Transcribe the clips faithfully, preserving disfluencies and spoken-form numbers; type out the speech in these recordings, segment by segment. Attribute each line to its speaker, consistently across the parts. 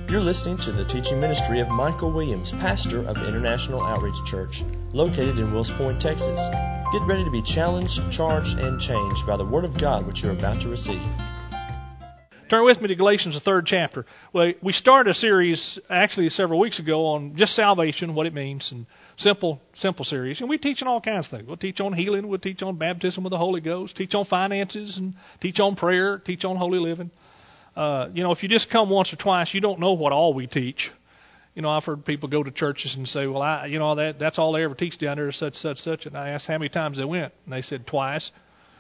Speaker 1: You're listening to the teaching ministry of Michael Williams, pastor of International Outreach Church, located in Wills Point, Texas. Get ready to be challenged, charged, and changed by the Word of God which you're about to receive.
Speaker 2: Turn with me to Galatians, the third chapter. Well, we started a series actually several weeks ago on just salvation, what it means, and simple, simple series. And we teach on all kinds of things. We'll teach on healing, we'll teach on baptism with the Holy Ghost, teach on finances, and teach on prayer, teach on holy living. Uh, you know, if you just come once or twice, you don't know what all we teach. You know, I've heard people go to churches and say, well, I, you know, that that's all they ever teach down there is such, such, such. And I asked how many times they went, and they said twice.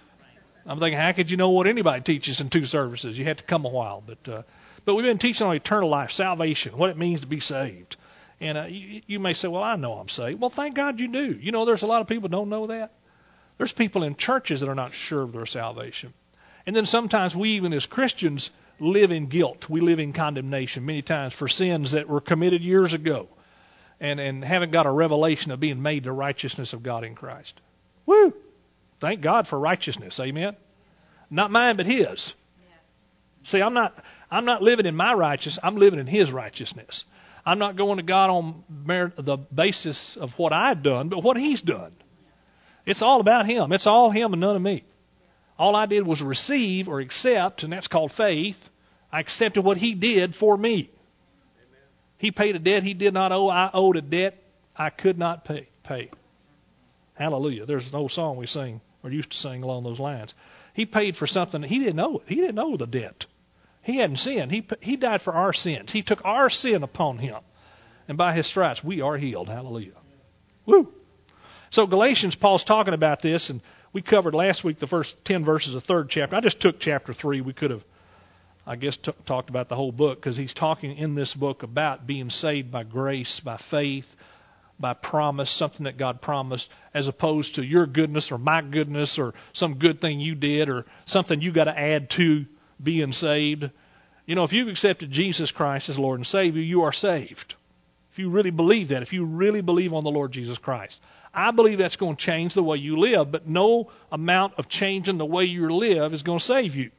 Speaker 2: I'm thinking, how could you know what anybody teaches in two services? You had to come a while. But uh, but we've been teaching on eternal life, salvation, what it means to be saved. And uh, you, you may say, well, I know I'm saved. Well, thank God you do. You know, there's a lot of people who don't know that. There's people in churches that are not sure of their salvation. And then sometimes we, even as Christians, live in guilt. We live in condemnation many times for sins that were committed years ago and, and haven't got a revelation of being made the righteousness of God in Christ. Woo! Thank God for righteousness. Amen? Not mine, but His. Yes. See, I'm not I'm not living in my righteousness. I'm living in His righteousness. I'm not going to God on merit, the basis of what I've done, but what He's done. It's all about Him. It's all Him and none of me. All I did was receive or accept, and that's called faith. I accepted what He did for me. Amen. He paid a debt He did not owe. I owed a debt I could not pay. pay. Hallelujah. There's an old song we sing, or used to sing along those lines. He paid for something. He didn't owe it. He didn't owe the debt. He hadn't sinned. He, he died for our sins. He took our sin upon Him. And by His stripes, we are healed. Hallelujah. Woo. So Galatians, Paul's talking about this, and we covered last week the first ten verses of the third chapter. I just took chapter three. We could have, I guess, t- talked about the whole book because he's talking in this book about being saved by grace, by faith, by promise, something that God promised, as opposed to your goodness or my goodness or some good thing you did or something you got to add to being saved. You know, if you've accepted Jesus Christ as Lord and Savior, you are saved. If you really believe that, if you really believe on the Lord Jesus Christ. I believe that's going to change the way you live, but no amount of changing the way you live is going to save you.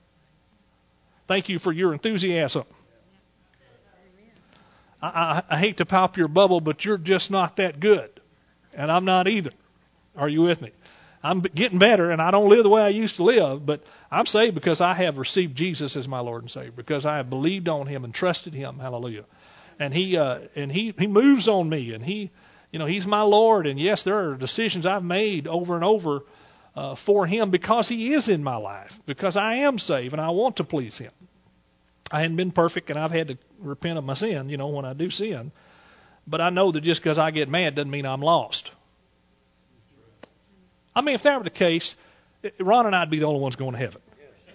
Speaker 2: Thank you for your enthusiasm. I, I, I hate to pop your bubble, but you're just not that good. And I'm not either. Are you with me? I'm getting better, and I don't live the way I used to live, but I'm saved because I have received Jesus as my Lord and Savior, because I have believed on Him and trusted Him. Hallelujah. And He uh, and He He moves on me, and He, you know, He's my Lord. And yes, there are decisions I've made over and over uh, for Him because He is in my life, because I am saved and I want to please Him. I hadn't been perfect, and I've had to repent of my sin, you know, when I do sin. But I know that just because I get mad doesn't mean I'm lost. I mean, if that were the case, Ron and I'd be the only ones going to heaven.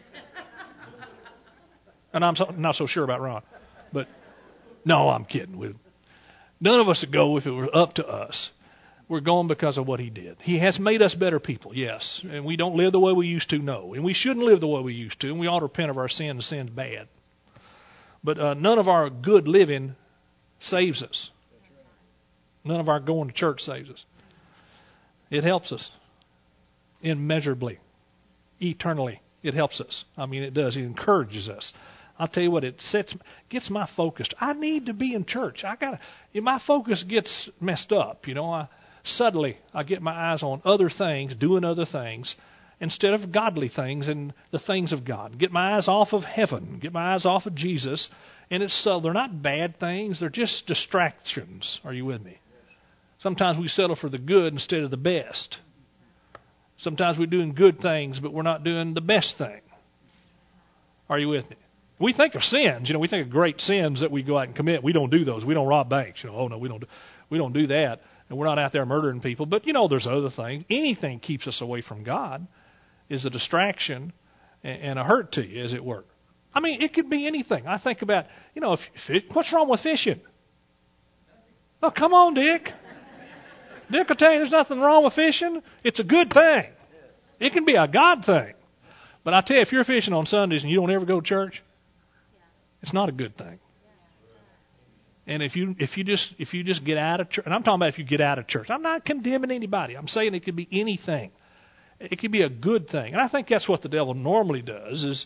Speaker 2: And I'm so, not so sure about Ron. But no, I'm kidding. None of us would go if it were up to us. We're going because of what He did. He has made us better people, yes. And we don't live the way we used to, no. And we shouldn't live the way we used to. And we ought to repent of our sin, and sin's bad. But uh, none of our good living saves us. None of our going to church saves us. It helps us immeasurably, eternally. It helps us. I mean, it does. It encourages us. I'll tell you what, it sets, gets my focus. I need to be in church. I gotta. If my focus gets messed up, you know, I, suddenly I get my eyes on other things, doing other things, instead of godly things and the things of God. Get my eyes off of heaven. Get my eyes off of Jesus. And it's so they're not bad things. They're just distractions. Are you with me? Sometimes we settle for the good instead of the best. Sometimes we're doing good things, but we're not doing the best thing. Are you with me? We think of sins. You know, we think of great sins that we go out and commit. We don't do those. We don't rob banks. You know, oh no, we don't do, we don't do that. And we're not out there murdering people. But, you know, there's other things. Anything keeps us away from God is a distraction and a hurt to you, as it were. I mean, it could be anything. I think about, you know, if, if, what's wrong with fishing? Oh, come on, Dick. Dick will tell you there's nothing wrong with fishing. It's a good thing. It can be a God thing. But I tell you, if you're fishing on Sundays and you don't ever go to church, it's not a good thing. And if you if you just if you just get out of church, and I'm talking about if you get out of church, I'm not condemning anybody. I'm saying it could be anything. It could be a good thing. And I think that's what the devil normally does, is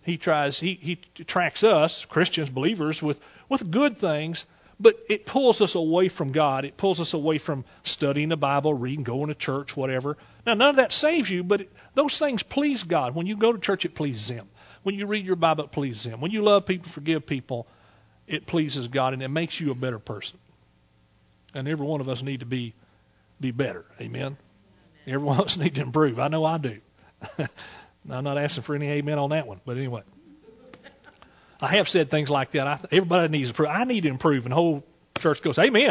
Speaker 2: He tries, he, he tracks us, Christians, believers, with, with good things, but it pulls us away from God. It pulls us away from studying the Bible, reading, going to church, whatever. Now, none of that saves you, but it, those things please God. When you go to church, it pleases Him. When you read your Bible, it pleases Him. When you love people, forgive people, it pleases God, and it makes you a better person. And every one of us need to be be better. Amen? Every one of us need to improve. I know I do. I'm not asking for any amen on that one, but anyway. I have said things like that. I th- everybody needs to improve. I need to improve, and the whole church goes, amen.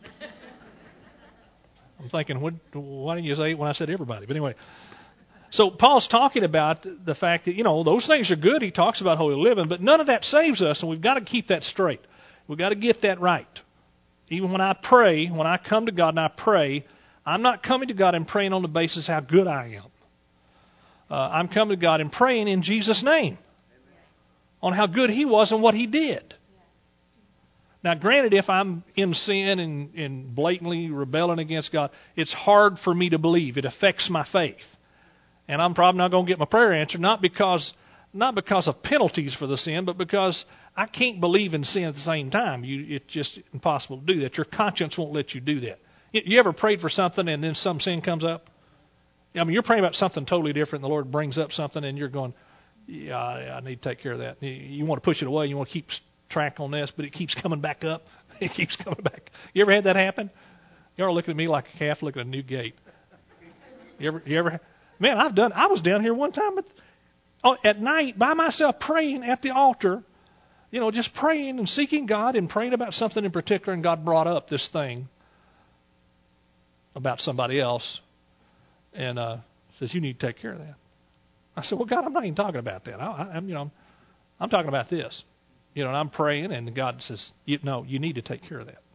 Speaker 2: I'm thinking, what, why didn't you say it when I said everybody? But anyway. So Paul's talking about the fact that, you know, those things are good. He talks about holy living, but none of that saves us, and we've got to keep that straight. We've got to get that right. Even when I pray, when I come to God and I pray, I'm not coming to God and praying on the basis how good I am. Uh, I'm coming to God and praying in Jesus' name on how good He was and what He did. Now, granted, if I'm in sin and, and blatantly rebelling against God, it's hard for me to believe. It affects my faith. And I'm probably not going to get my prayer answered, not because not because of penalties for the sin, but because I can't believe in sin at the same time. You, it's just impossible to do that. Your conscience won't let you do that. You ever prayed for something and then some sin comes up? I mean, you're praying about something totally different, and the Lord brings up something, and you're going, yeah, I need to take care of that. You want to push it away. You want to keep track on this, but it keeps coming back up. It keeps coming back. You ever had that happen? You ever looking at me like a calf looking at a new gate? You ever, you ever, man, I've done, I was down here one time at, oh, at night by myself praying at the altar, you know, just praying and seeking God and praying about something in particular, and God brought up this thing about somebody else, and uh, says, you need to take care of that. I said, well, God, I'm not even talking about that. I, I'm, you know, I'm, I'm talking about this. You know, and I'm praying, and God says, you, no, you need to take care of that.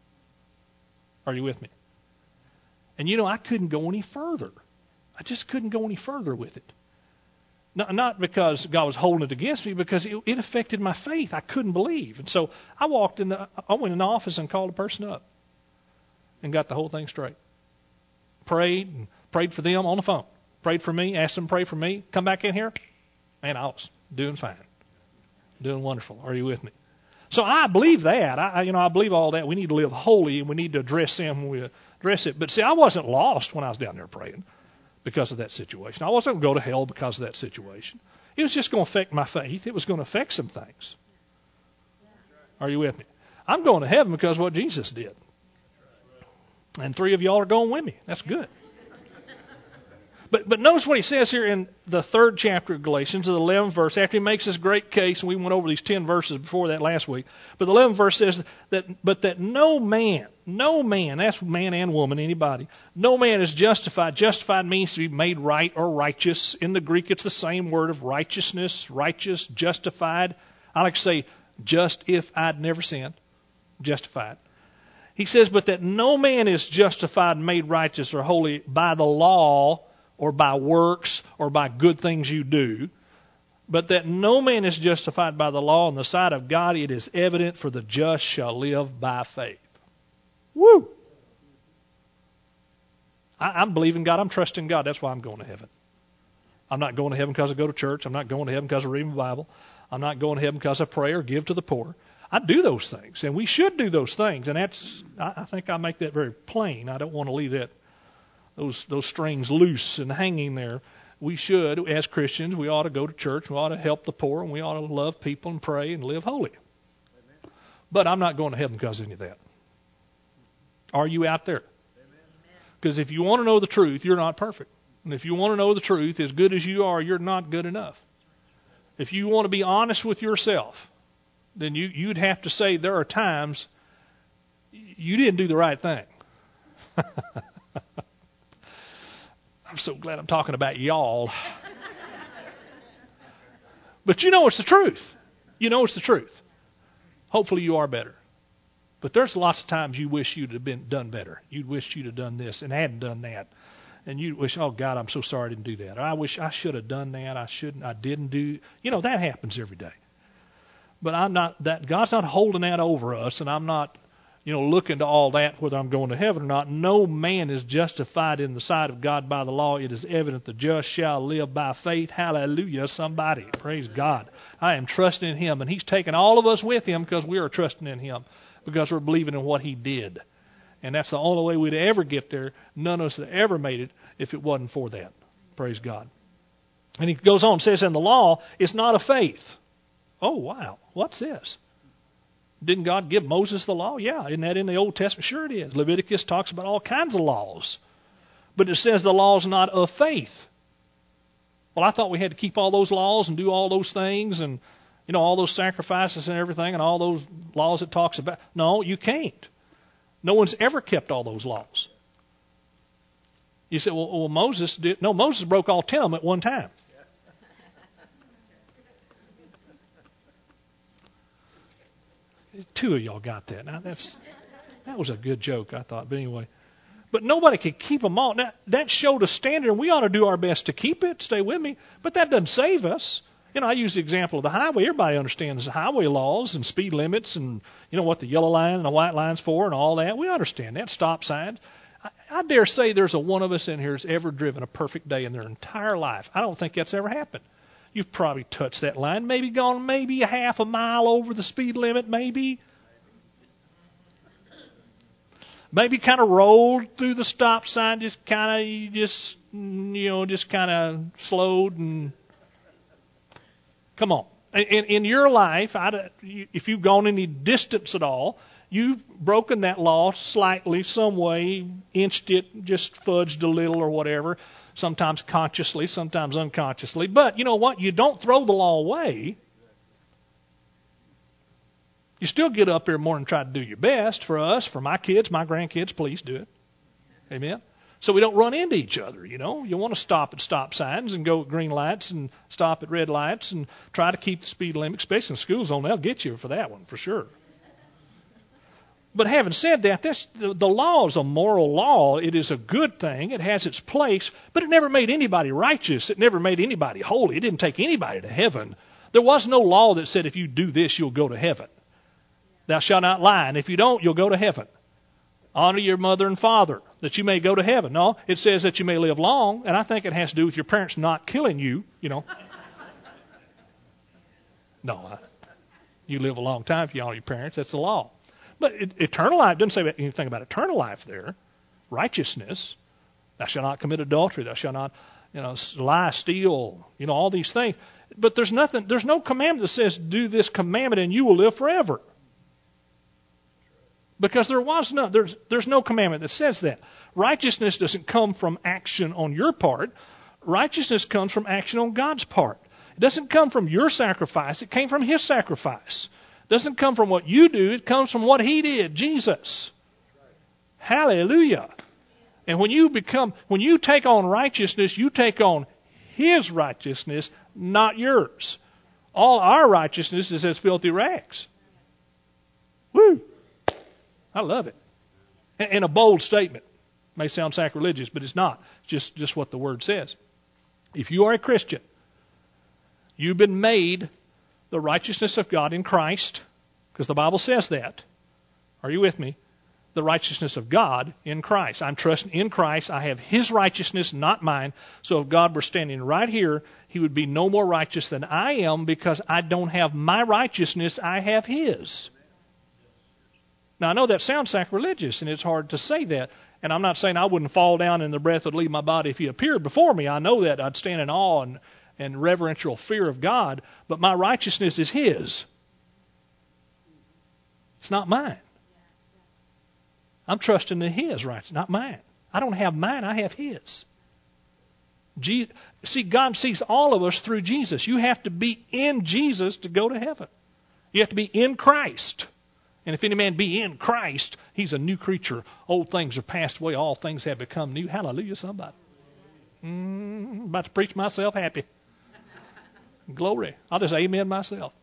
Speaker 2: Are you with me? And, you know, I couldn't go any further. I just couldn't go any further with it. Not, not because God was holding it against me, because it, it affected my faith. I couldn't believe. And so I walked in the, I went in the office and called the person up and got the whole thing straight. Prayed and prayed for them on the phone. Prayed for me, asked them to pray for me. Come back in here, man, I was doing fine. Doing wonderful. Are you with me? So I believe that. I, you know, I believe all that. We need to live holy, and we need to address sin when we address it. But see, I wasn't lost when I was down there praying because of that situation. I wasn't going to go to hell because of that situation. It was just going to affect my faith. It was going to affect some things. Are you with me? I'm going to heaven because of what Jesus did. And three of y'all are going with me. That's good. But but notice what he says here in the third chapter of Galatians, the eleventh verse, after he makes this great case, and we went over these ten verses before that last week, but the eleventh verse says that, but that no man, no man, that's man and woman, anybody, no man is justified. Justified means to be made right or righteous. In the Greek, it's the same word of righteousness, righteous, justified. I like to say, just if I'd never sinned, justified. He says, but that no man is justified, made righteous or holy by the law, or by works, or by good things you do, but that no man is justified by the law in the sight of God. It is evident, for the just shall live by faith. Woo! I, I'm believing God. I'm trusting God. That's why I'm going to heaven. I'm not going to heaven because I go to church. I'm not going to heaven because I read my Bible. I'm not going to heaven because I pray or give to the poor. I do those things, and we should do those things, and that's. I, I think I make that very plain. I don't want to leave that Those those strings loose and hanging there. We should, as Christians, we ought to go to church. We ought to help the poor, and we ought to love people and pray and live holy. Amen. But I'm not going to heaven because of any of that. Are you out there? Because if you want to know the truth, you're not perfect. And if you want to know the truth, as good as you are, you're not good enough. If you want to be honest with yourself, then you, you'd have to say there are times you didn't do the right thing. I'm so glad I'm talking about y'all. But you know it's the truth. You know it's the truth. Hopefully you are better. But there's lots of times you wish you'd have been done better. You'd wish you'd have done this and hadn't done that. And you wish, oh God, I'm so sorry I didn't do that. Or I wish I should have done that. I shouldn't. I didn't do. You know, that happens every day. But I'm not that. God's not holding that over us, and I'm not you know, look into all that, whether I'm going to heaven or not. No man is justified in the sight of God by the law. It is evident the just shall live by faith. Hallelujah, somebody. Praise God. I am trusting in Him, and He's taken all of us with Him because we are trusting in Him, because we're believing in what He did. And that's the only way we'd ever get there. None of us had ever made it if it wasn't for that. Praise God. And he goes on and says, in the law, it's not of faith. Oh, wow. What's this? Didn't God give Moses the law? Yeah. Isn't that in the Old Testament? Sure it is. Leviticus talks about all kinds of laws. But it says the law is not of faith. Well, I thought we had to keep all those laws and do all those things and, you know, all those sacrifices and everything and all those laws it talks about. No, you can't. No one's ever kept all those laws. You say, well, well Moses did. No, Moses broke all ten of them at one time. Two of y'all got that. Now that's that was a good joke, I thought. But anyway, but nobody could keep them all. Now, that showed a standard, and we ought to do our best to keep it. Stay with me, but that doesn't save us. You know, I use the example of the highway. Everybody understands the highway laws and speed limits and, you know, what the yellow line and the white line's for and all that. We understand that. Stop signs. I, I dare say there's a one of us in here who's ever driven a perfect day in their entire life. I don't think that's ever happened. You've probably touched that line, maybe gone maybe a half a mile over the speed limit, maybe. Maybe kind of rolled through the stop sign, just kind of, just, you know, just kind of slowed and... Come on. In, in your life, I, if you've gone any distance at all, you've broken that law slightly, some way, inched it, just fudged a little or whatever, sometimes consciously, sometimes unconsciously. But you know what? You don't throw the law away. You still get up every morning and try to do your best for us, for my kids, my grandkids. Please do it. Amen. So we don't run into each other, you know. You want to stop at stop signs and go at green lights and stop at red lights and try to keep the speed limit, especially in school zone. They'll get you for that one, for sure. But having said that, that's, the, the law is a moral law. It is a good thing. It has its place, but it never made anybody righteous. It never made anybody holy. It didn't take anybody to heaven. There was no law that said if you do this, you'll go to heaven. Thou shalt not lie, and if you don't, you'll go to heaven. Honor your mother and father, that you may go to heaven. No, it says that you may live long, and I think it has to do with your parents not killing you, you know. No, I, you live a long time if you honor your parents. That's the law. But it, eternal life doesn't say anything about eternal life there. Righteousness. Thou shalt not commit adultery. Thou shalt not, you know, lie, steal, you know, all these things. But there's nothing, there's no commandment that says do this commandment and you will live forever. Because there was no, there's, there's no commandment that says that. Righteousness doesn't come from action on your part. Righteousness comes from action on God's part. It doesn't come from your sacrifice. It came from His sacrifice. It doesn't come from what you do. It comes from what He did, Jesus. Hallelujah. And when you become, when you take on righteousness, you take on His righteousness, not yours. All our righteousness is as filthy rags. Woo! I love it. And a bold statement. May sound sacrilegious, but it's not. It's just, just what the Word says. If you are a Christian, you've been made the righteousness of God in Christ, because the Bible says that. Are you with me? The righteousness of God in Christ. I'm trusting in Christ. I have His righteousness, not mine. So if God were standing right here, He would be no more righteous than I am, because I don't have my righteousness. I have His. Now, I know that sounds sacrilegious, and it's hard to say that. And I'm not saying I wouldn't fall down and the breath would leave my body if He appeared before me. I know that. I'd stand in awe and, and reverential fear of God. But my righteousness is His. It's not mine. I'm trusting in His righteousness, not mine. I don't have mine. I have His. Je- See, God sees all of us through Jesus. You have to be in Jesus to go to heaven. You have to be in Christ. And if any man be in Christ, he's a new creature. Old things are passed away. All things have become new. Hallelujah, somebody. Mm, about to preach myself happy. Glory. I'll just amen myself.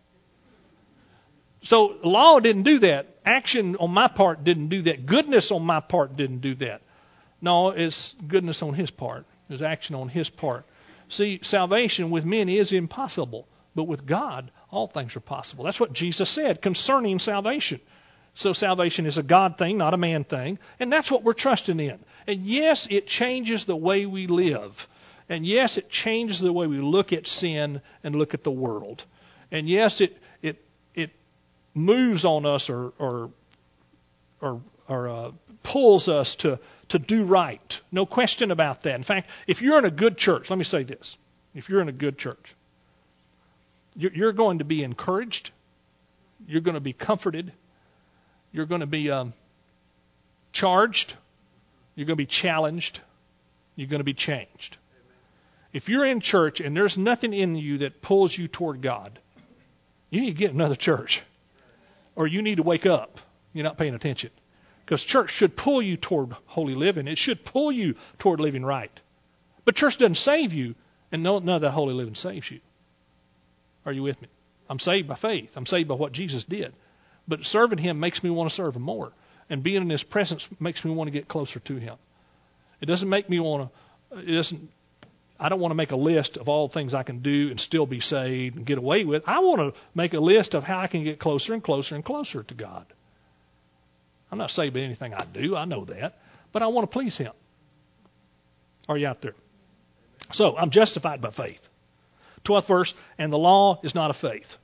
Speaker 2: So law didn't do that. Action on my part didn't do that. Goodness on my part didn't do that. No, it's goodness on His part. It's action on His part. See, salvation with men is impossible. But with God, all things are possible. That's what Jesus said concerning salvation. So salvation is a God thing, not a man thing. And that's what we're trusting in. And yes, it changes the way we live. And yes, it changes the way we look at sin and look at the world. And yes, it it it moves on us or or or, or uh, pulls us to, to do right. No question about that. In fact, if you're in a good church, let me say this. If you're in a good church, you're, you're going to be encouraged. You're going to be comforted. You're going to be um, charged. You're going to be challenged. You're going to be changed. If you're in church and there's nothing in you that pulls you toward God, you need to get another church. Or you need to wake up. You're not paying attention. Because church should pull you toward holy living. It should pull you toward living right. But church doesn't save you, and no, none of that holy living saves you. Are you with me? I'm saved by faith. I'm saved by what Jesus did. But serving Him makes me want to serve Him more. And being in His presence makes me want to get closer to Him. It doesn't make me want to, it doesn't, I don't want to make a list of all the things I can do and still be saved and get away with. I want to make a list of how I can get closer and closer and closer to God. I'm not saved by anything I do. I know that. But I want to please Him. Are you out there? So, I'm justified by faith. twelfth verse, and the law is not of faith.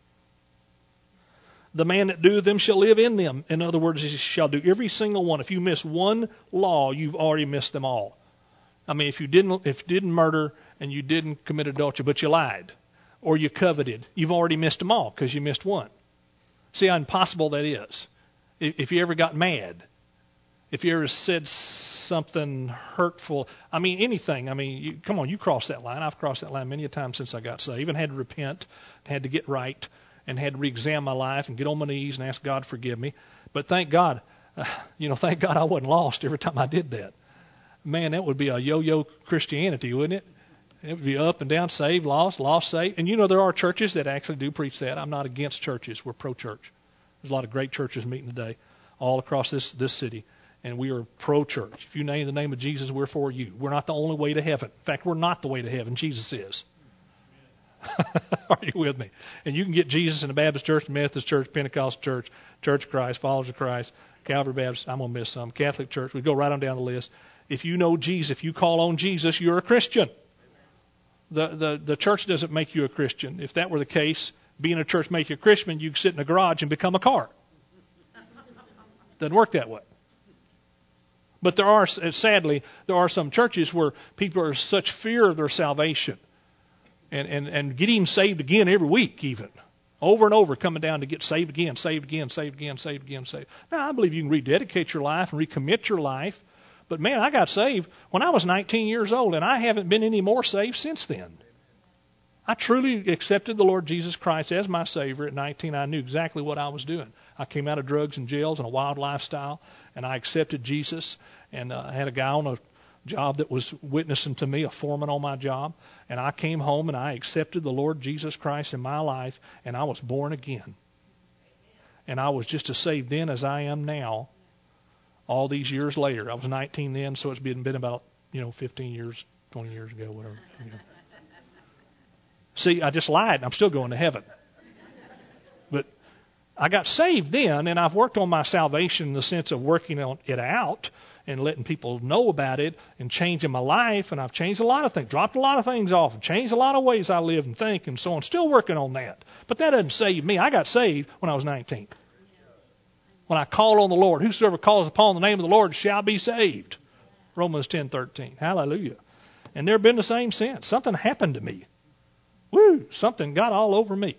Speaker 2: The man that doeth them shall live in them. In other words, he shall do every single one. If you miss one law, you've already missed them all. I mean, if you didn't if you didn't murder and you didn't commit adultery, but you lied, or you coveted, you've already missed them all because you missed one. See how impossible that is. If you ever got mad, if you ever said something hurtful, I mean, anything. I mean, you, come on, you crossed that line. I've crossed that line many a time since I got saved and had to repent, had to get right, and had to re-examine my life and get on my knees and ask God to forgive me. But thank God, uh, you know, thank God I wasn't lost every time I did that. Man, that would be a yo-yo Christianity, wouldn't it? It would be up and down, saved, lost, lost, saved. And you know, there are churches that actually do preach that. I'm not against churches. We're pro-church. There's a lot of great churches meeting today all across this, this city, and we are pro-church. If you name the name of Jesus, we're for you. We're not the only way to heaven. In fact, we're not the way to heaven. Jesus is. Are you with me? And you can get Jesus in the Baptist church, Methodist church, Pentecostal church, Church of Christ, Followers of Christ, Calvary Baptist, I'm going to miss some, Catholic church. We go right on down the list. If you know Jesus, if you call on Jesus, you're a Christian. The, the, the church doesn't make you a Christian. If that were the case, being a church make you a Christian, you can sit in a garage and become a car. Doesn't work that way. But there are, sadly, there are some churches where people are in such fear of their salvation and, and, and getting saved again every week even. Over and over coming down to get saved again, saved again, saved again, saved again, saved. Now, I believe you can rededicate your life and recommit your life. But man, I got saved when I was nineteen years old, and I haven't been any more saved since then. I truly accepted the Lord Jesus Christ as my Savior at nineteen. I knew exactly what I was doing. I came out of drugs and jails and a wild lifestyle, and I accepted Jesus. And uh, I had a guy on a job that was witnessing to me, a foreman on my job. And I came home and I accepted the Lord Jesus Christ in my life, and I was born again. And I was just as saved then as I am now, all these years later. I was nineteen then, so it's been, been about, you know, fifteen years, twenty years ago, whatever. You know. See, I just lied, and I'm still going to heaven. But I got saved then, and I've worked on my salvation in the sense of working on it out and letting people know about it and changing my life, and I've changed a lot of things, dropped a lot of things off, and changed a lot of ways I live and think and so on. Still working on that. But that doesn't save me. I got saved when I was nineteen. When I called on the Lord, whosoever calls upon the name of the Lord shall be saved. Romans ten thirteen. Hallelujah. And they've been the same since. Something happened to me. Woo! Something got all over me.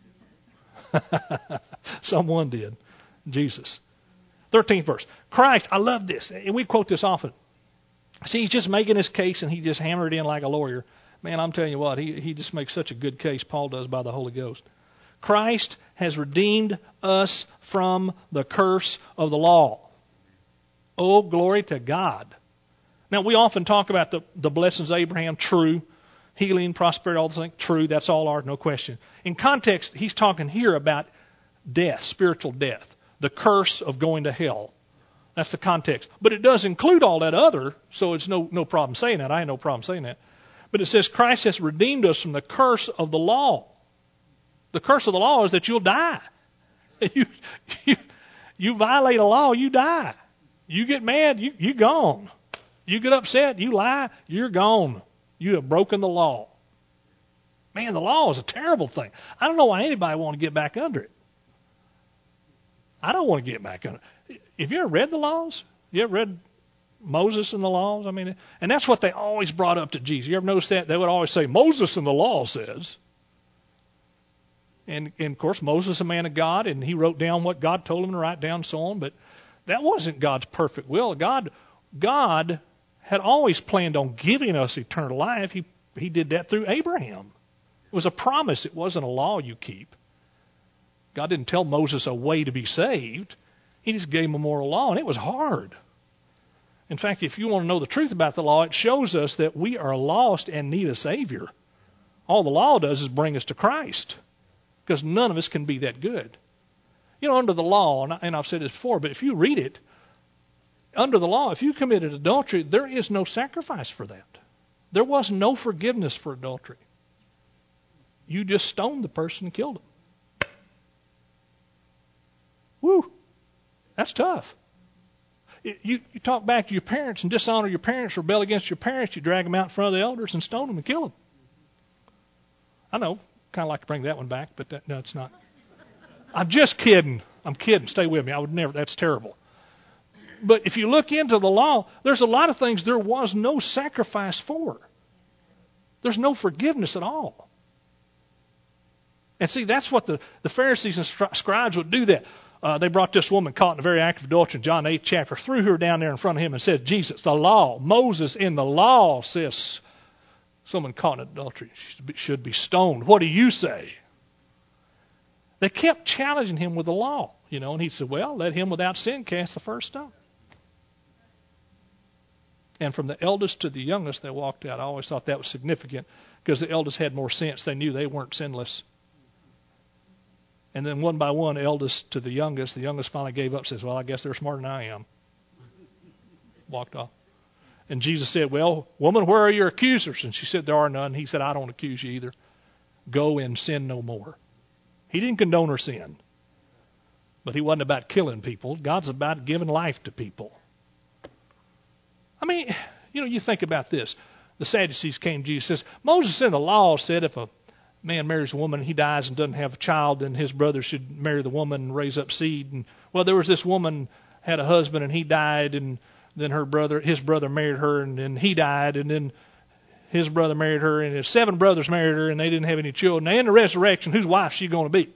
Speaker 2: Someone did. Jesus. thirteenth verse. Christ, I love this. And we quote this often. See, he's just making his case and he just hammered it in like a lawyer. Man, I'm telling you what, he, he just makes such a good case, Paul does, by the Holy Ghost. Christ has redeemed us from the curse of the law. Oh, glory to God. Now, we often talk about the, the blessings of Abraham, true. Healing, prosperity, all those things, true. That's all ours, no question. In context, he's talking here about death, spiritual death. The curse of going to hell. That's the context. But it does include all that other, so it's no, no problem saying that. I had no problem saying that. But it says Christ has redeemed us from the curse of the law. The curse of the law is that you'll die. You, you, You violate a law, you die. You get mad, you, you're gone. You get upset, you lie, you're gone. You have broken the law. Man, the law is a terrible thing. I don't know why anybody want to get back under it. I don't want to get back under it. Have you ever read the laws? You ever read Moses and the laws? I mean, and that's what they always brought up to Jesus. You ever notice that? They would always say, Moses and the law says. And, and of course, Moses is a man of God, and he wrote down what God told him to write down and so on. But that wasn't God's perfect will. God, God had always planned on giving us eternal life. He, he did that through Abraham. It was a promise. It wasn't a law you keep. God didn't tell Moses a way to be saved. He just gave him a moral law, and it was hard. In fact, if you want to know the truth about the law, it shows us that we are lost and need a Savior. All the law does is bring us to Christ, because none of us can be that good. You know, under the law, and, I, and I've said this before, but if you read it, under the law, if you committed adultery, there is no sacrifice for that. There was no forgiveness for adultery. You just stoned the person and killed him. Woo! That's tough. It, you, you talk back to your parents and dishonor your parents, rebel against your parents, you drag them out in front of the elders and stone them and kill them. I know, kind of like to bring that one back, but that, no, it's not. I'm just kidding. I'm kidding. Stay with me. I would never. That's terrible. But if you look into the law, there's a lot of things there was no sacrifice for. There's no forgiveness at all. And see, that's what the, the Pharisees and scribes would do that. Uh, they brought this woman caught in a very act of adultery in John eighth chapter, threw her down there in front of him and said, Jesus, the law, Moses in the law says someone caught in adultery should be, should be stoned. What do you say? They kept challenging him with the law, you know, and he said, well, let him without sin cast the first stone. And from the eldest to the youngest, they walked out. I always thought that was significant because the eldest had more sense. They knew they weren't sinless. And then one by one, eldest to the youngest, the youngest finally gave up, says, well, I guess they're smarter than I am. Walked off. And Jesus said, well, woman, where are your accusers? And she said, there are none. He said, I don't accuse you either. Go and sin no more. He didn't condone her sin. But he wasn't about killing people. God's about giving life to people. I mean, you know, you think about this. The Sadducees came to Jesus and says, Moses in the law said if a man marries a woman and he dies and doesn't have a child, then his brother should marry the woman and raise up seed. And well, there was this woman had a husband and he died, and then her brother, his brother married her, and then he died, and then his brother married her, and his seven brothers married her, and they didn't have any children. Now in the resurrection, whose wife is she going to be?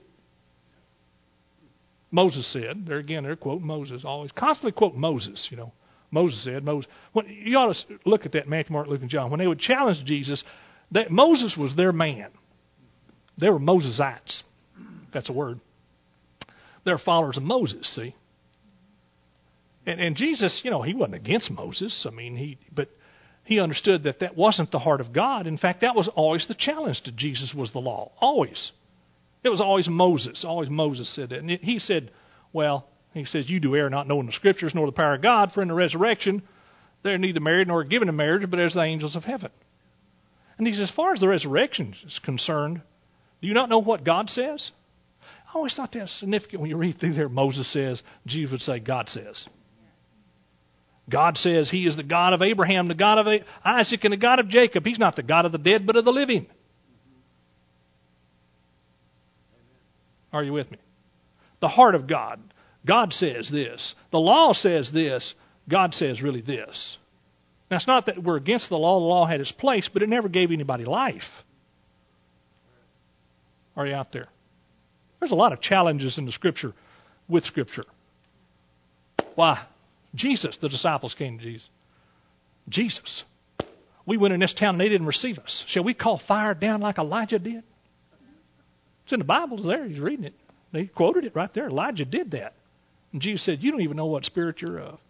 Speaker 2: Moses said. There again, they're quoting Moses, always constantly quote Moses. You know, Moses said. Moses. When, you ought to look at that Matthew, Mark, Luke, and John. When they would challenge Jesus, that Moses was their man. They were Mosesites. If that's a word. They're followers of Moses. See. And, and Jesus, you know, he wasn't against Moses. I mean, he, but he understood that that wasn't the heart of God. In fact, that was always the challenge to Jesus was the law. Always. It was always Moses. Always Moses said that. And he said, well, he says, you do err not knowing the Scriptures nor the power of God, for in the resurrection they're neither married nor given in marriage, but as the angels of heaven. And he says, as far as the resurrection is concerned, do you not know what God says? I always thought that was significant when you read through there. Moses says, Jesus would say, God says. God says he is the God of Abraham, the God of Isaac, and the God of Jacob. He's not the God of the dead, but of the living. Are you with me? The heart of God. God says this. The law says this. God says really this. Now, it's not that we're against the law. The law had its place, but it never gave anybody life. Are you out there? There's a lot of challenges in the Scripture with Scripture. Why? Jesus, the disciples came to Jesus. Jesus, we went in this town and they didn't receive us. Shall we call fire down like Elijah did? It's in the Bible. It's there. He's reading it. They quoted it right there. Elijah did that. And Jesus said, you don't even know what spirit you're of.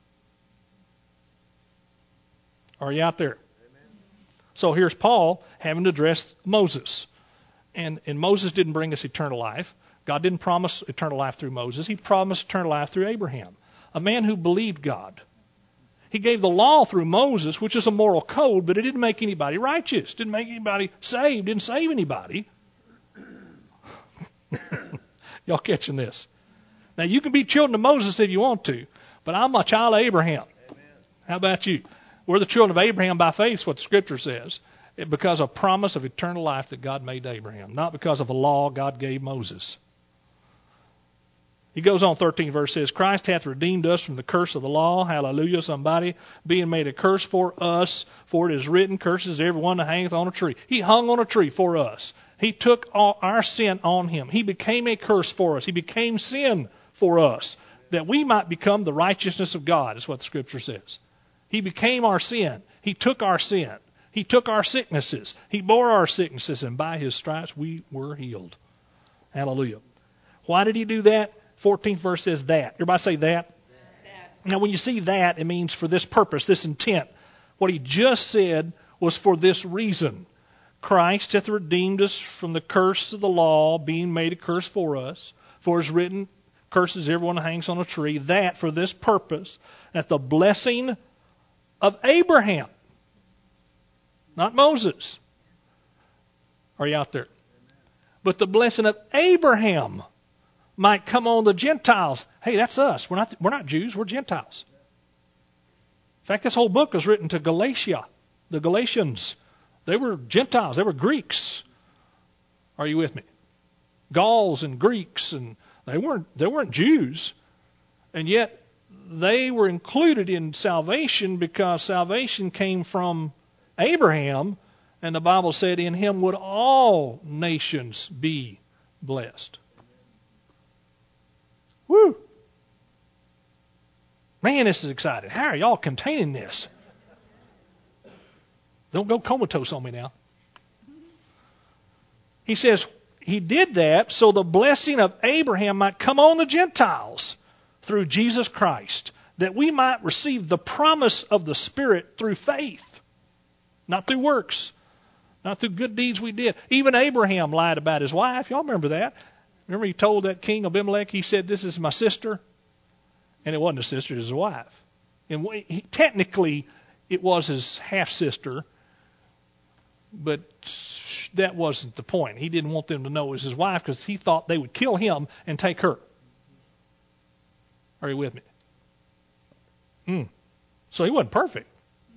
Speaker 2: Are you out there? Amen. So here's Paul having to address Moses. And, and Moses didn't bring us eternal life. God didn't promise eternal life through Moses. He promised eternal life through Abraham, a man who believed God. He gave the law through Moses, which is a moral code, but it didn't make anybody righteous. Didn't make anybody saved. Didn't save anybody. Y'all catching this? Now, you can be children of Moses if you want to, but I'm a child of Abraham. Amen. How about you? We're the children of Abraham by faith, what the Scripture says, because of promise of eternal life that God made to Abraham, not because of a law God gave Moses. He goes on, thirteenth verse says, Christ hath redeemed us from the curse of the law. Hallelujah, somebody. Being made a curse for us, for it is written, curses everyone that hangeth on a tree. He hung on a tree for us. He took all our sin on him. He became a curse for us. He became sin for us, that we might become the righteousness of God, is what the Scripture says. He became our sin. He took our sin. He took our sicknesses. He bore our sicknesses, and by his stripes we were healed. Hallelujah. Why did he do that? fourteenth verse says that. Everybody say that? That. Now when you see that, it means for this purpose, this intent. What he just said was for this reason. Christ hath redeemed us from the curse of the law, being made a curse for us. For it is written, curses everyone who hangs on a tree. That for this purpose, that the blessing of Abraham, not Moses. Are you out there? But the blessing of Abraham might come on the Gentiles. Hey, that's us. We're not, we're not Jews. We're Gentiles. In fact, this whole book was written to Galatia, the Galatians. They were Gentiles. They were Greeks. Are you with me? Gauls and Greeks, and they weren't, they weren't Jews. And yet they were included in salvation because salvation came from Abraham, and the Bible said, in him would all nations be blessed. Woo! Man, this is exciting. How are y'all containing this? Don't go comatose on me now. He says, he did that so the blessing of Abraham might come on the Gentiles through Jesus Christ, that we might receive the promise of the Spirit through faith, not through works, not through good deeds we did. Even Abraham lied about his wife. Y'all remember that? Remember he told that king Abimelech, he said, this is my sister. And it wasn't a sister, it was a wife. And he, technically, it was his half-sister, but that wasn't the point. He didn't want them to know it was his wife because he thought they would kill him and take her. Are you with me? Hmm. So he wasn't perfect.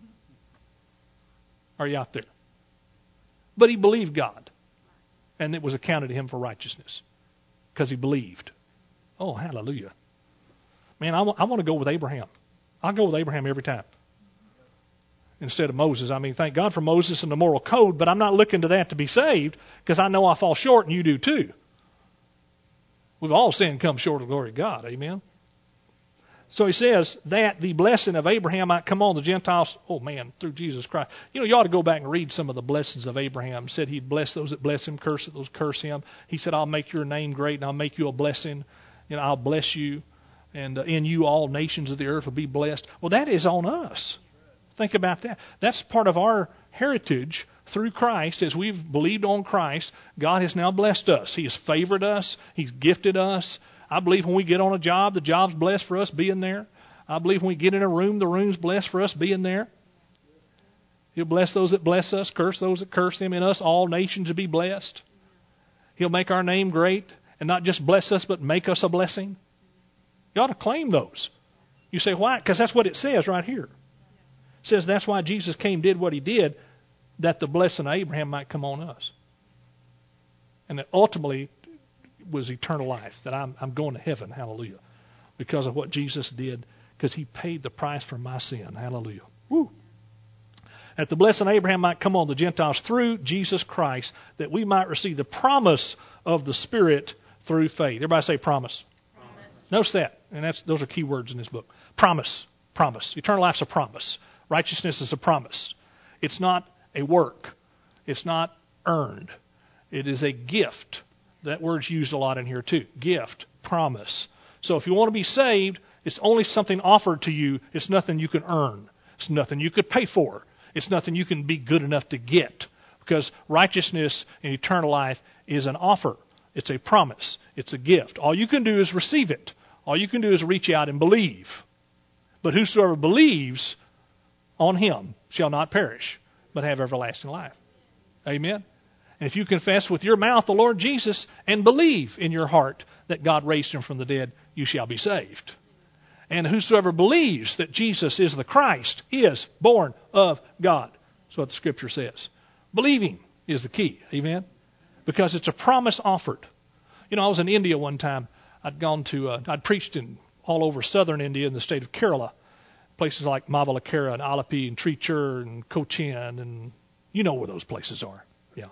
Speaker 2: Are you out there? But he believed God, and it was accounted to him for righteousness because he believed. Oh, hallelujah. Man, I, w- I want to go with Abraham. I'll go with Abraham every time instead of Moses. I mean, thank God for Moses and the moral code, but I'm not looking to that to be saved because I know I fall short and you do too. We've all sinned and come short of the glory of God. Amen? So he says that the blessing of Abraham might come on the Gentiles, oh man, through Jesus Christ. You know, you ought to go back and read some of the blessings of Abraham. He said he'd bless those that bless him, curse those that curse him. He said, I'll make your name great and I'll make you a blessing. You know, I'll bless you. And uh, in you all nations of the earth will be blessed. Well, that is on us. Think about that. That's part of our heritage through Christ. As we've believed on Christ, God has now blessed us. He has favored us. He's gifted us. I believe when we get on a job, the job's blessed for us being there. I believe when we get in a room, the room's blessed for us being there. He'll bless those that bless us, curse those that curse him. In us, all nations will be blessed. He'll make our name great and not just bless us, but make us a blessing. You ought to claim those. You say, why? Because that's what it says right here. It says that's why Jesus came, did what he did, that the blessing of Abraham might come on us. And that ultimately was eternal life, that I'm, I'm going to heaven, hallelujah, because of what Jesus did, because he paid the price for my sin, hallelujah. Woo. That the blessing of Abraham might come on the Gentiles through Jesus Christ, that we might receive the promise of the Spirit through faith. Everybody say promise. Promise. Notice that, and that's those are key words in this book. Promise, promise. Eternal life's a promise. Righteousness is a promise. It's not a work. It's not earned. It is a gift. That word's used a lot in here too. Gift, promise. So if you want to be saved, it's only something offered to you. It's nothing you can earn. It's nothing you could pay for. It's nothing you can be good enough to get. Because righteousness and eternal life is an offer. It's a promise. It's a gift. All you can do is receive it. All you can do is reach out and believe. But whosoever believes on him shall not perish, but have everlasting life. Amen? And if you confess with your mouth the Lord Jesus and believe in your heart that God raised him from the dead, you shall be saved. And whosoever believes that Jesus is the Christ is born of God. That's what the Scripture says. Believing is the key. Amen? Because it's a promise offered. You know, I was in India one time. I'd gone to, uh, I'd preached in all over southern India in the state of Kerala. Places like Mavalakara and Alapi and Trichur and Cochin, and you know where those places are. Yeah.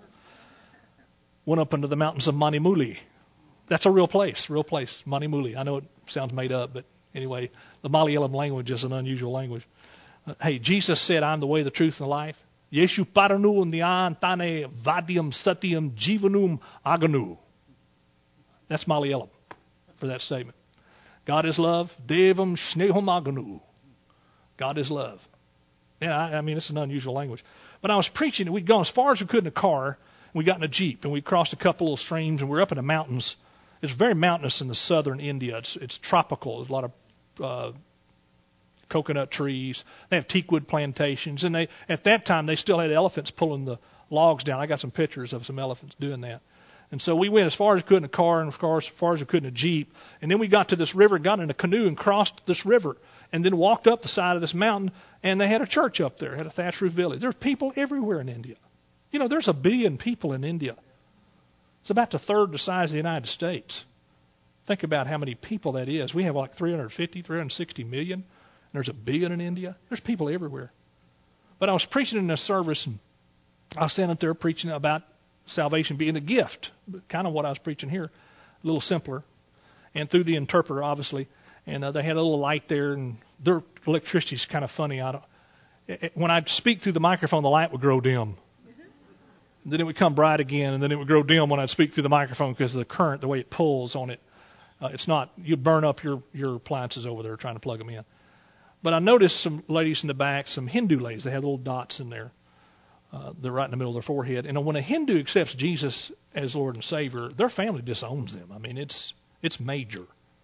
Speaker 2: Went up into the mountains of Manimuli. That's a real place, real place, Manimuli. I know it sounds made up, but anyway, the Malayalam language is an unusual language. Uh, hey, Jesus said, I'm the way, the truth, and the life. Yeshu paranu nyan tane vadyam satyam jivanum aganu. That's Malayalam for that statement. God is love. Devam sneham aganu. God is love. Yeah, I, I mean, it's an unusual language. But I was preaching, and we'd gone as far as we could in a car, and we got in a Jeep, and we crossed a couple little streams, and we were up in the mountains. It's very mountainous in the southern India. It's, it's tropical. There's a lot of uh, coconut trees. They have teakwood plantations, and they at that time they still had elephants pulling the logs down. I got some pictures of some elephants doing that. And so we went as far as we could in a car, and of course as far as we could in a Jeep. And then we got to this river, got in a canoe, and crossed this river, and then walked up the side of this mountain, and they had a church up there, had a thatch roof village. There's people everywhere in India. You know, there's a billion people in India. It's about the third the size of the United States. Think about how many people that is. We have like three hundred fifty, three hundred sixty million, and there's a billion in India. There's people everywhere. But I was preaching in a service, and I was standing up there preaching about salvation being a gift, kind of what I was preaching here, a little simpler, and through the interpreter, obviously. And uh, they had a little light there, and their electricity is kind of funny. I don't, it, when I speak through the microphone, the light would grow dim. And then it would come bright again, and then it would grow dim when I'd speak through the microphone because of the current, the way it pulls on it. Uh, it's not, you'd burn up your, your appliances over there trying to plug them in. But I noticed some ladies in the back, some Hindu ladies, they had little dots in there. Uh, they're right in the middle of their forehead. And when a Hindu accepts Jesus as Lord and Savior, their family disowns them. I mean, it's it's major.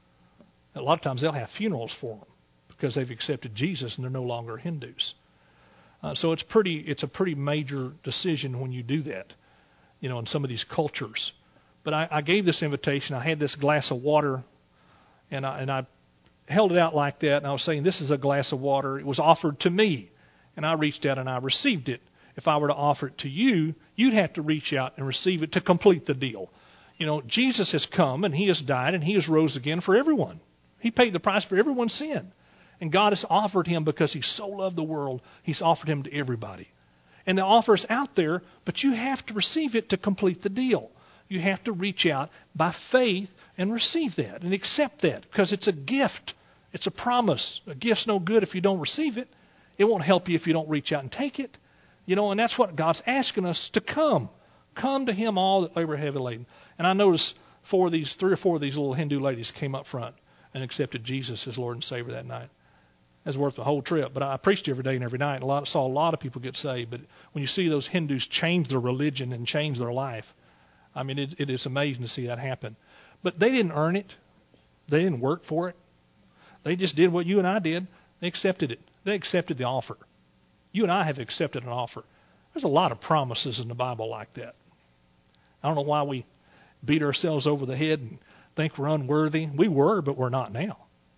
Speaker 2: A lot of times they'll have funerals for them because they've accepted Jesus and they're no longer Hindus. Uh, so it's pretty it's a pretty major decision when you do that, you know, in some of these cultures. But I, I gave this invitation. I had this glass of water, and I, and I held it out like that, and I was saying, this is a glass of water. It was offered to me, and I reached out and I received it. If I were to offer it to you, you'd have to reach out and receive it to complete the deal. You know, Jesus has come, and he has died, and he has rose again for everyone. He paid the price for everyone's sin. And God has offered him because he so loved the world, he's offered him to everybody. And the offer is out there, but you have to receive it to complete the deal. You have to reach out by faith and receive that and accept that because it's a gift. It's a promise. A gift's no good if you don't receive it. It won't help you if you don't reach out and take it. You know, and that's what God's asking us to come. Come to him, all that labor heavy laden. And I noticed four of these, three or four of these little Hindu ladies came up front and accepted Jesus as Lord and Savior that night. That's worth the whole trip. But I preached every day and every night. And a lot, saw a lot of people get saved. But when you see those Hindus change their religion and change their life, I mean, it, it is amazing to see that happen. But they didn't earn it. They didn't work for it. They just did what you and I did. They accepted it. They accepted the offer. You and I have accepted an offer. There's a lot of promises in the Bible like that. I don't know why we beat ourselves over the head and think we're unworthy. We were, but we're not now.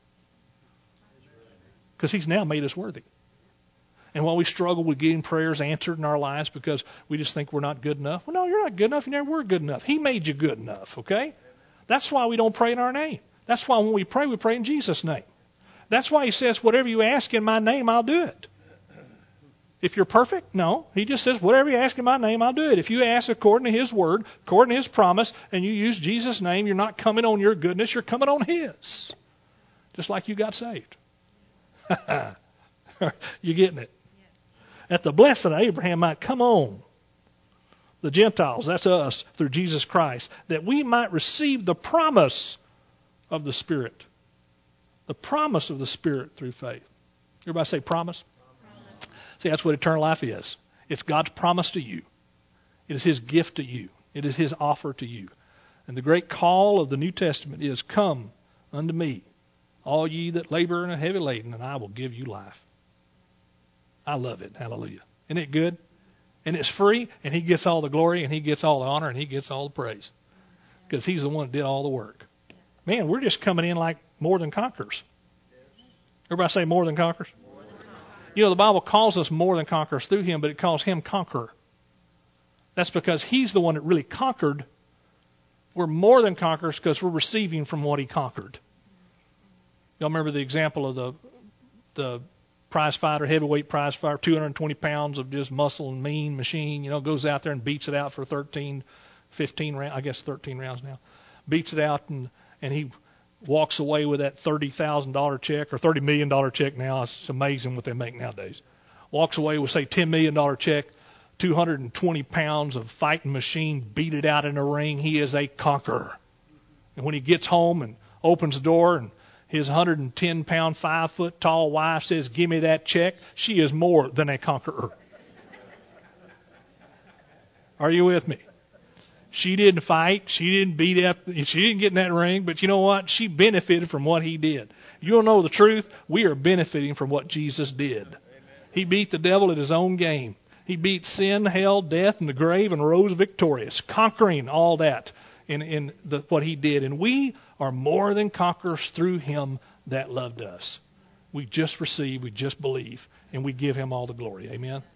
Speaker 2: Because he's now made us worthy. And while we struggle with getting prayers answered in our lives because we just think we're not good enough, well, no, you're not good enough. You never were good enough. He made you good enough, okay? That's why we don't pray in our name. That's why when we pray, we pray in Jesus' name. That's why he says, whatever you ask in my name, I'll do it. If you're perfect, no. He just says, whatever you ask in my name, I'll do it. If you ask according to his word, according to his promise, and you use Jesus' name, you're not coming on your goodness, you're coming on his. Just like you got saved. You getting it? That the blessed Abraham might come on the Gentiles, that's us, through Jesus Christ, that we might receive the promise of the Spirit. The promise of the Spirit through faith. Everybody say promise? Promise. See, that's what eternal life is. It's God's promise to you. It is his gift to you. It is his offer to you. And the great call of the New Testament is, come unto me, all ye that labor and are heavy laden, and I will give you life. I love it. Hallelujah. Isn't it good? And it's free, and he gets all the glory, and he gets all the honor, and he gets all the praise. Because he's the one that did all the work. Man, we're just coming in like more than conquerors. Everybody say more than conquerors? You know, the Bible calls us more than conquerors through him, but it calls him conqueror. That's because he's the one that really conquered. We're more than conquerors because we're receiving from what he conquered. Y'all remember the example of the the prize fighter, heavyweight prize fighter, two hundred twenty pounds of just muscle and mean machine, you know, goes out there and beats it out for thirteen, fifteen rounds, I guess thirteen rounds now. Beats it out, and, and he walks away with that thirty thousand dollars check, or thirty million dollars check now. It's amazing what they make nowadays. Walks away with, say, ten million dollars check, two hundred twenty pounds of fighting machine, beat it out in the ring. He is a conqueror. And when he gets home and opens the door and his one hundred ten pound, five foot tall wife says, "Give me that check," she is more than a conqueror. Are you with me? She didn't fight. She didn't beat up. She didn't get in that ring. But you know what? She benefited from what he did. You don't know the truth? We are benefiting from what Jesus did. He beat the devil at his own game. He beat sin, hell, death, and the grave, and rose victorious, conquering all that in, in the, what he did. And we are more than conquerors through him that loved us. We just receive, we just believe, and we give him all the glory. Amen.